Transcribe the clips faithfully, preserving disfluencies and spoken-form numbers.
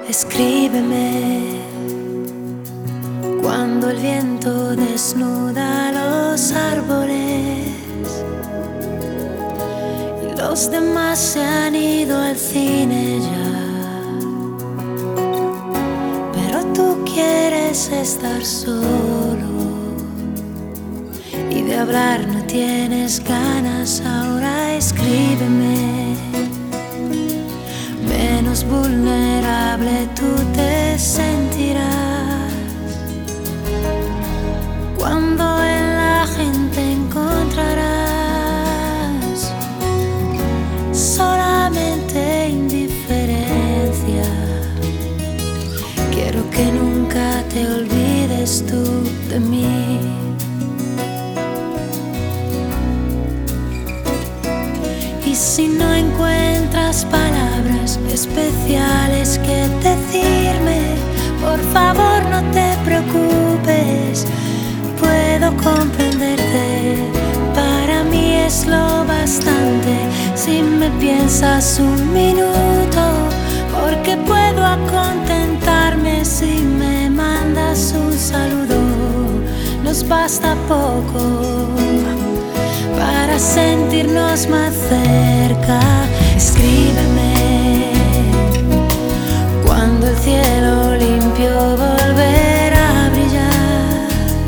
Escríbeme cuando el viento desnuda los árboles y los demás se han ido al cine ya, pero tú quieres estar solo y de hablar no tienes ganas. Ahora escríbeme, menos vulnerable tú te sentirás cuando en la gente encontrarás solamente indiferencia. Quiero que nunca te olvides tú de mí. Y si no encuentras palabras especiales que decirme, por favor no te preocupes, puedo comprenderte. Para mí es lo bastante si me piensas un minuto, porque puedo contentarme si me mandas un saludo. Nos basta poco para sentirnos más cerca. Escríbeme cuando el cielo limpio volverá a brillar,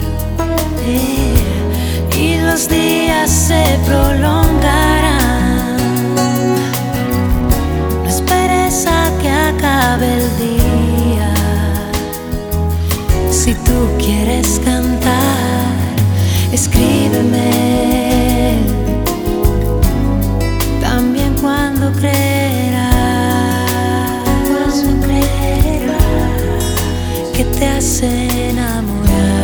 eh, y los días se prolongarán. No esperes a que acabe el día. Si tú quieres cantar, escríbeme también cuando creerás, cuando creerás que te has enamorado.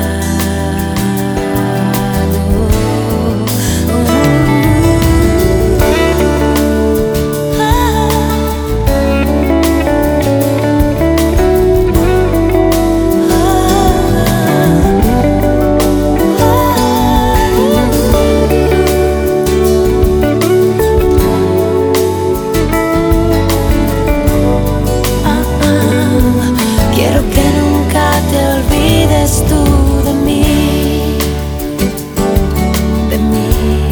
Tú de mí, de mí.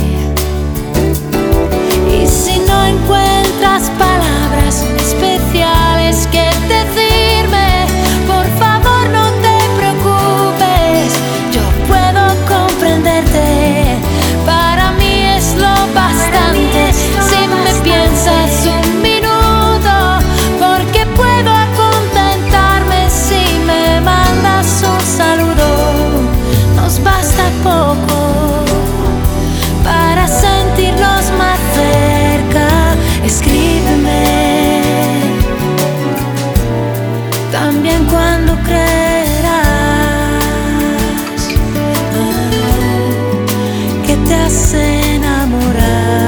Y si no encuentras palabras especiales que decirme, por favor no te preocupes, yo puedo comprenderte. Para mí es lo bastante si me piensas un minuto, porque puedo contentarme si me mandas un saludo. Nos basta poco para sentirnos más cerca. Escríbeme también cuando creerás que te has enamorado.